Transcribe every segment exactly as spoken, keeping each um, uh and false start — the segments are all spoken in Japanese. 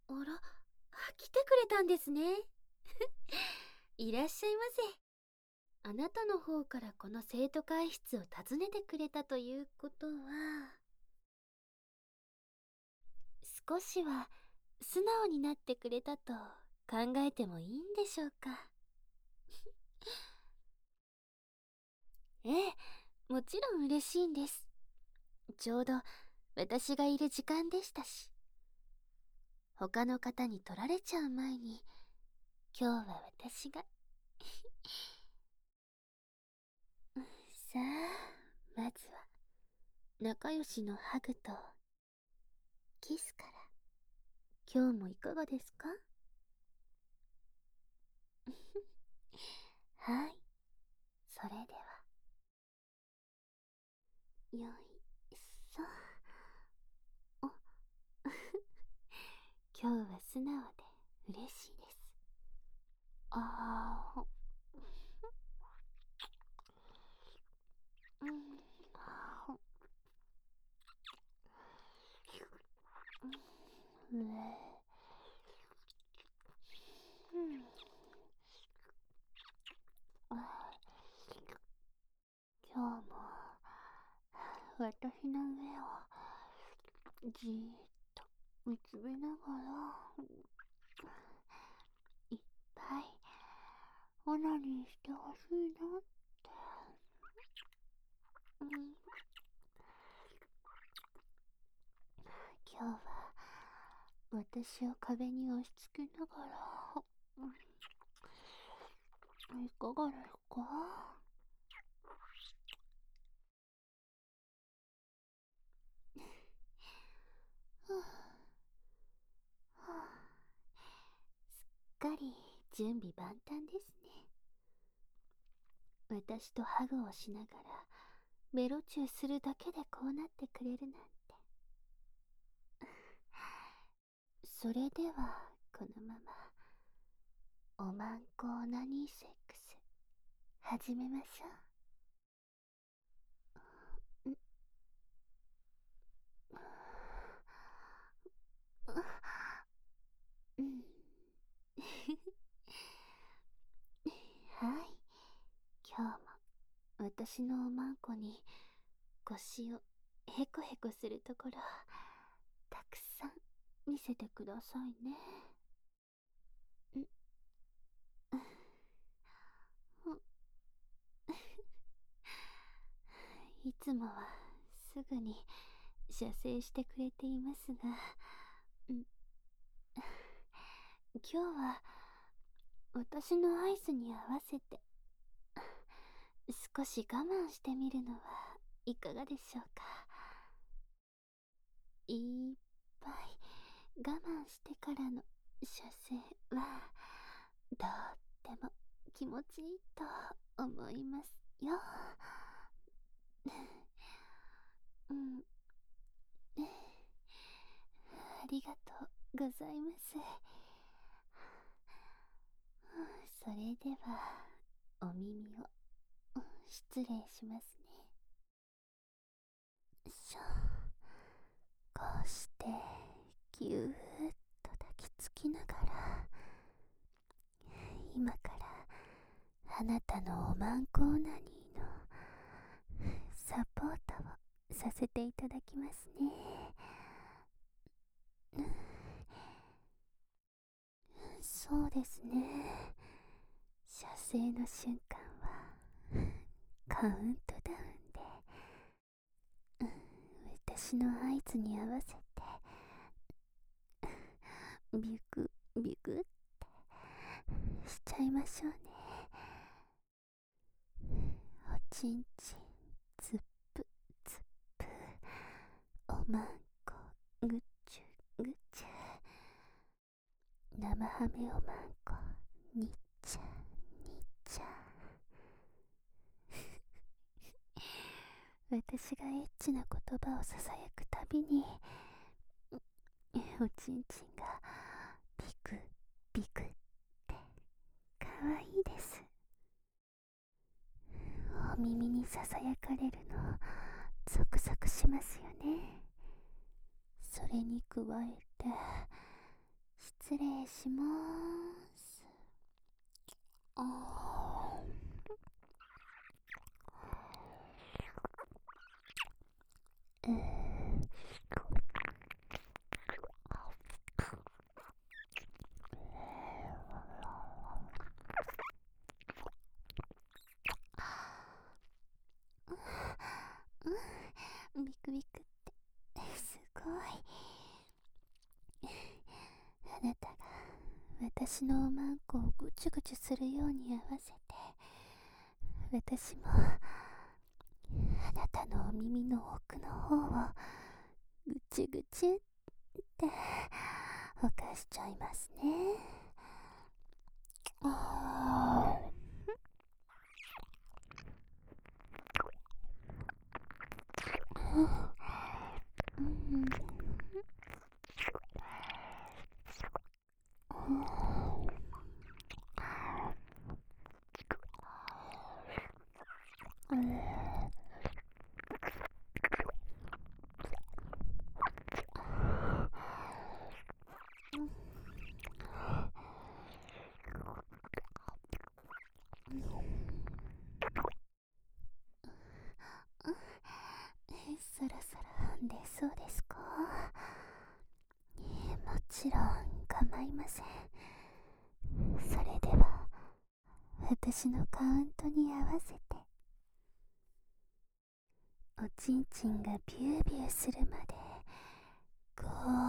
あら、来てくれたんですね。いらっしゃいませ。あなたの方からこの生徒会室を訪ねてくれたということは、少しは素直になってくれたと考えてもいいんでしょうか。ええ、もちろん嬉しいんです。ちょうど私がいる時間でしたし、他の方に取られちゃう前に今日は私がさあ、まずは仲良しのハグとキスから。今日もいかがですか？はい、それではよいしょ。お今日は素直で嬉しいです。ああ、うん、あうえ、うん、あ、今日も私の目をじーっと見つめながらいっぱいオナニーしてほしいなって、うん、今日は私を壁に押し付けながら、うん、いかがですか？ふぅ、はあ、すっかり準備万端ですね。私とハグをしながらベロチューするだけでこうなってくれるなんて。それではこのままおまんこオナニーセックス始めましょう。んうん。はい、今日も私のおまんこに腰をヘコヘコするところたくさん見せてくださいね。んいつもはすぐに射精してくれていますが、ん今日は私の合図に合わせて少し我慢してみるのはいかがでしょうか。いっぱい我慢してからの射精はとっても気持ちいいと思いますよ。うん、ありがとうございます。それではお耳を失礼しますね。しょ、こうしてぎゅーっと抱きつきながら、今からあなたのおまんこオナニーのサポートをさせていただきますね。そうですね、射精の瞬間はカウントダウンで、うん、私の合図に合わせてビュクビュクってしちゃいましょうね。おちんちんつっぷつっぷ、おまんこぐっちゅぐっちゅ、生ハメおまんこにっちゃにっちゃ。私がエッチな言葉をささやくたびにおちんちんがビクビクってかわいいです。お耳にささやかれるのゾクゾクしますよね。それに加えて失礼しまーす。あーえーうん、ビクビクってすごい。あなたが私のおまんこをぐちゅぐちゅするように合わせて、私もあなたのお耳の奥の方をぐちゅぐちゅってほかしちゃいますね。あーうん、うん、そろそろ出そうですか？もちろん構いません。それでは私のカウントに合わせて、おちんちんがビュービューするまでご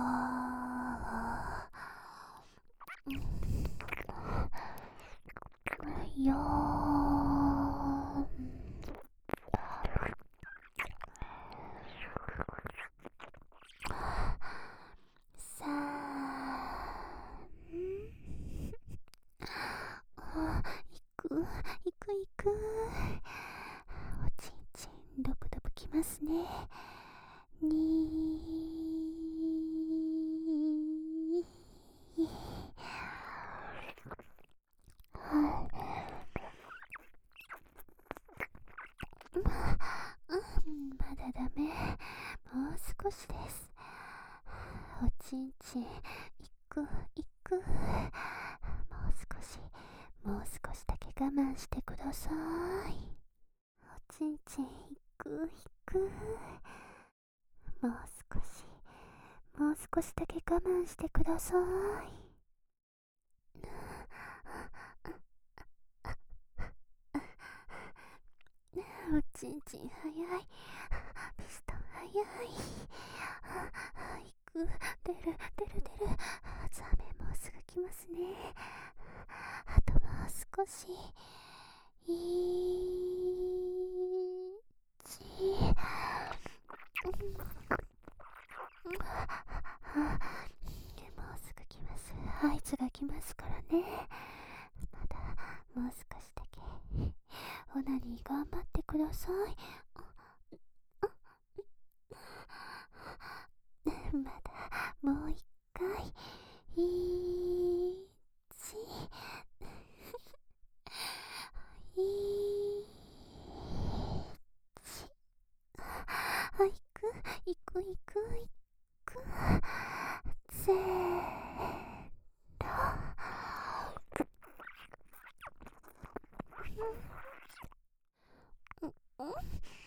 ーよーさーあ、いくいくいく、おちんちんドブドブきますね。にーはうん、まだダメ。もう少しです。おちんちんいくいく、もう少しもう少しだけ我慢してください。おちんちんいくいく、もう少しもう少しだけ我慢してください。おちんちん早い、ピストン早い。いく、出る出る出る、ザメもうすぐ来ますね。あともう少し。いち、もうすぐ来ます。合図が来ますからね。まだもう少しだけオナニー頑張ってください。まだもう一回。いち、いち、あ、いくいくいくいく、せーの。うんうん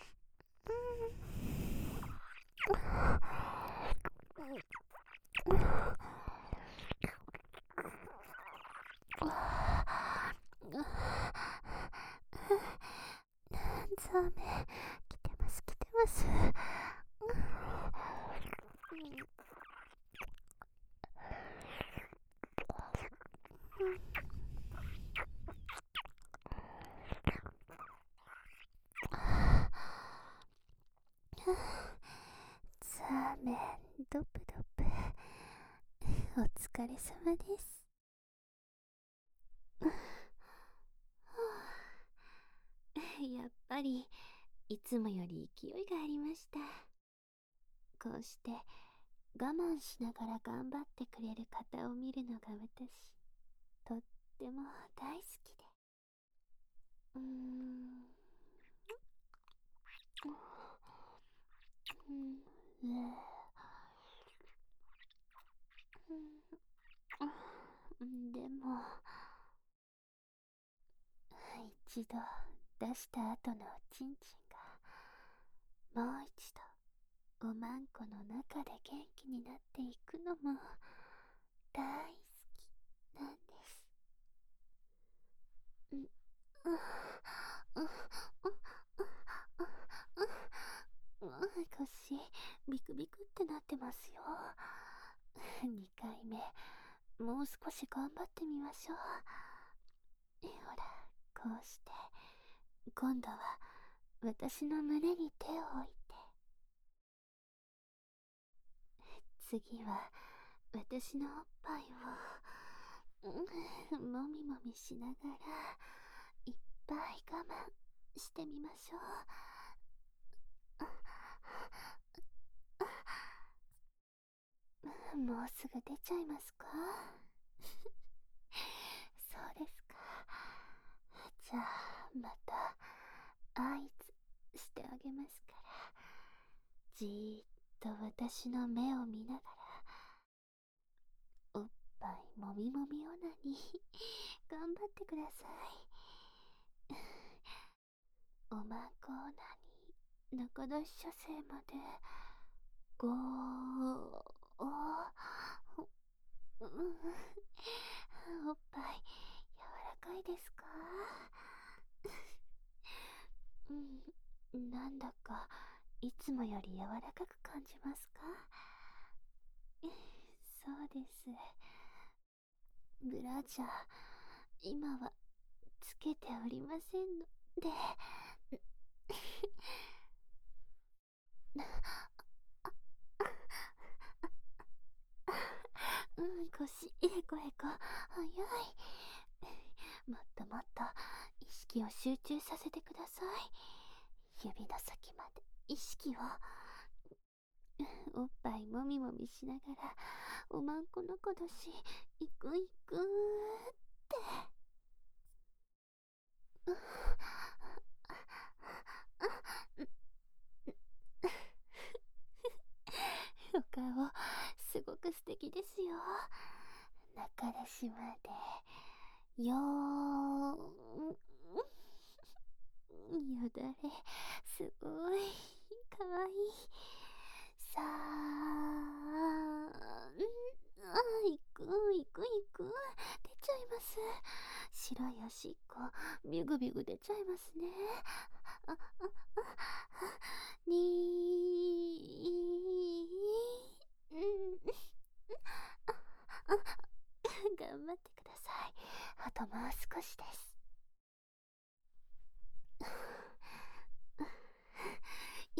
ザメ来てます来てます。ザメドブドブ、お疲れ様です。やっぱりいつもより勢いがありました。こうして我慢しながら頑張ってくれる方を見るのが私とっても大好きで、うーんうん、うん、 一度出した後のおちんちんがもう一度おまんこの中で元気になっていくのも大好きなんです。うん、うん、うん、うん、うん、うん、腰ビクビクってなってますよ。にかいめもう少し頑張ってみましょう。ほら、こうして今度は私の胸に手を置いて、次は私のおっぱいを、うん、もみもみしながらいっぱい我慢してみましょう。もうすぐ出ちゃいますか？そうですか。じゃあまた合図してあげますから、じーっと私の目を見ながらおっぱいもみもみオナニー頑張ってください。おまんこオナニー中出し射精までごーおー、うん、おっぱい柔らかいですか？うん、なんだかいつもより柔らかく感じますか？そうです。ブラジャー今はつけておりませんので。うん、腰へこへこ早い。もっともっと意識を集中させてください。指の先まで意識を。おっぱいもみもみしながらおまんこのこどしいくいくーって。お顔すごく素敵ですよ。中出しまでよーん、よだれすごいかわいい。さあ、あ、いくいくいく出ちゃいます。白いおしっこビュグビュグ出ちゃいますね。あ、あ、あ、にー、うん、あ、あ、頑張ってください。あともう少しです。い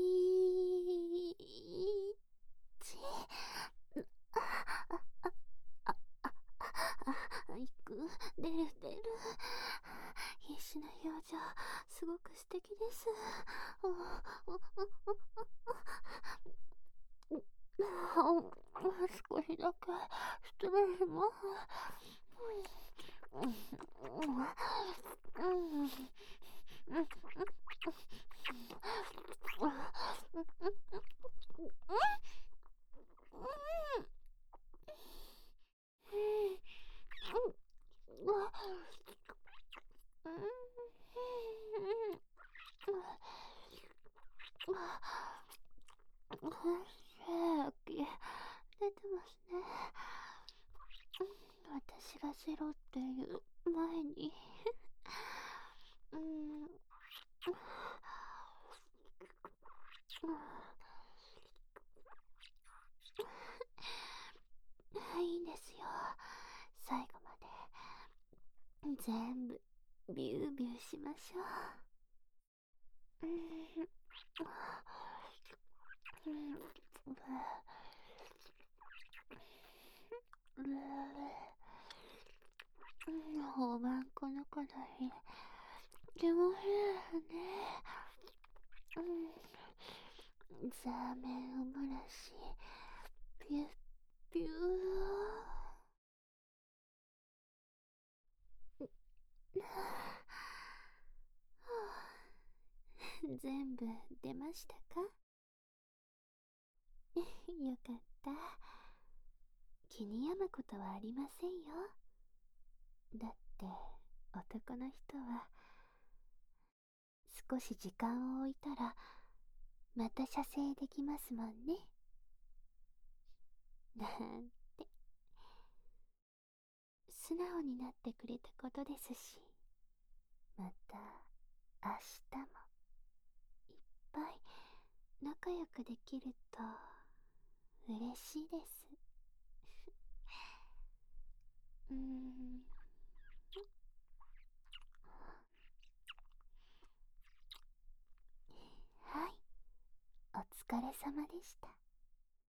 ち、あ、あ、あ、あ、あ、いく、出る出る。必死な表情、すごく素敵です。お、お、お、お、お、お、少しだけ失礼します。うん、うん、うん、出てますね。私がゼロっていう前に。うん、いいんですよ。最後まで全部ビュービューしましょう。うん、うん、おまんこの子の日気持ちいいですね。うん、ザーメンオムラシピュッピュー。全部出ましたか？よかった。気に病むことはありませんよ。だって男の人は少し時間を置いたらまた射精できますもんね。なんて素直になってくれたことですし、また明日もいっぱい仲良くできると嬉しいです。うーん。はい、お疲れ様でした。